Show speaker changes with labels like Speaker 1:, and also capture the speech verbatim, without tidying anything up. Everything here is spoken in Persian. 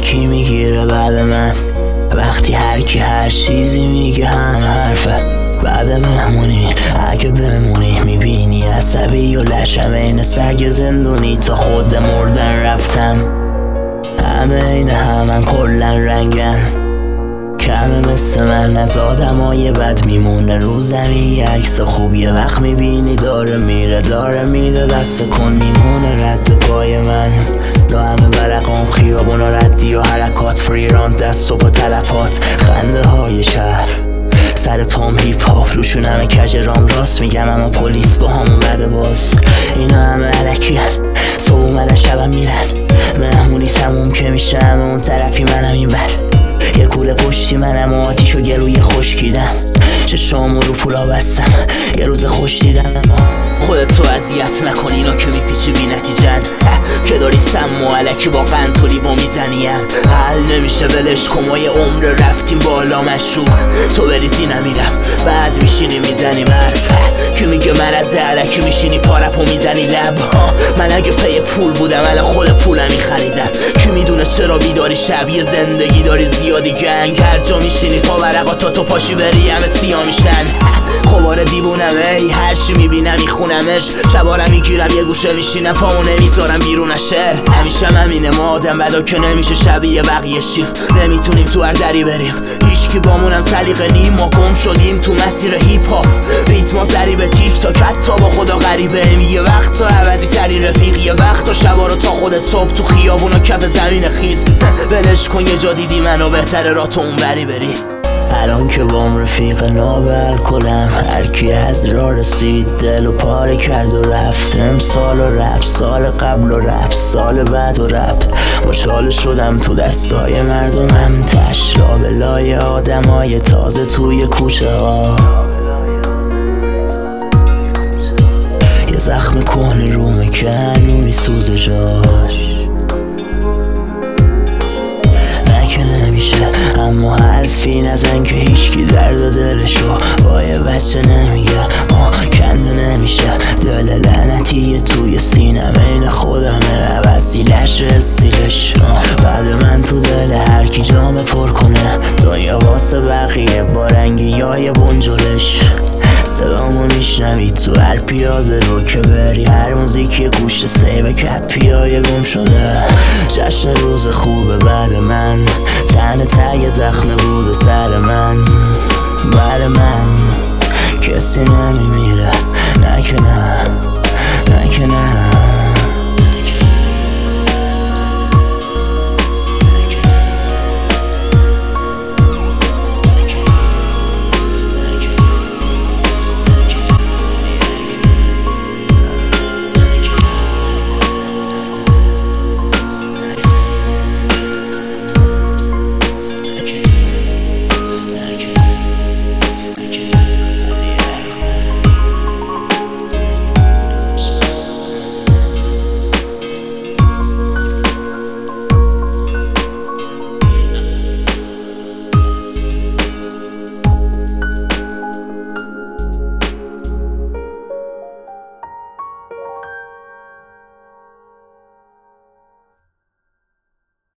Speaker 1: کی میگیره بعد من؟ وقتی هر کی هر چیزی میگه هم حرفه. بعد مهمونی اگه بمونی میبینی عصبی و لشم این سگ زندونی. تا خود مردن رفتم همه این همن کلن رنگن. کمه مثل من از آدمای بد میمونه رو زمین یه عکس خوب. یه وقت میبینی داره میره داره میده دست کن میمونه رد پای من. لو همه ورقام خیابون و ردی و حرکات فریران دست و پا تلفات. خنده های شهر سر پام هیپ هاپ روشون همه کج رام راست میگم اما پلیس با همون بده باز. اینا همه علکی هن صبح اومدن شبم میرن. مهمونی سموم که میشه همه اون طرفی منم این بر. یه کوله پشتی منم و آتیش و گلوی خشکیدم. چشامو رو پولا بستم یه روز خوش دیدم. اما خودتو اذیت نکن اینا که میپیچی بی نتیجن. که داری سم و علکی با قنطولی با میزنیم. حل نمیشه ولش کن ما یه عمر رفتیم بالا مشروب. تو بریزی نمیرم بعد میشینی میزنی مرف. که میگه مرزه علکی میشینی پارپو میزنی لب. من اگه پی پول بودم الان خود پولم میخریدم. که میدونه چرا بیداری شبیه زندگی داری زیادی گنگ. هر جا میشینی پا ورقا تا تو پاشی بری همه سیاه میشن. خوباره دیوونم ای هرچی میبینم میخونمش. شبارم میگیرم یه گوشه میشینم پامو نمیذارم بیرون شهر. همیشه همینه ما آدم بدا که نمیشه شبیه بقیه شیم. نمیتونیم تو هر دری بریم هیچکی بامونم سلیقه نیم. ما گم شدیم تو مسیر هیپ هاپ ریتما ضریب تیک تاک. حتی با خدا غریبه ایم. یه وقت تا عوضی ترین رفیق یه وقت تا شبا رو تا خود صبح تو خیابون و کف زمین خیز. ولش کن یه جا دیدی منو بهتره را تو اون بری بری. الان که بام رفیق نابل کلم هر کی از را رسید دل و پاره کرد و رفت. امسال و رپ سال قبل و رپ سال بعد و رپ. مشال شدم تو دستای مردمم تش لابلای آدمای تازه توی کوچه ها. یه زخم کهنه رو مکن میسوزه جاش. که نمیشه اما حرفی نزن که هیچکی درد دلشو با یه بچه نمیگه. آه کنده نمیشه دل لعنتی توی سینم این خودمه. عوضی لش استیلش بعد من تو دل هر کی جامه پر کنه. دنیا واسه بقیه با رنگی های بنجلش. صدامو میشنوی تو هر پیاده رو که بری. هر موزیکی گوش سیب کپی های گم شده. جشن روز خوبه بعد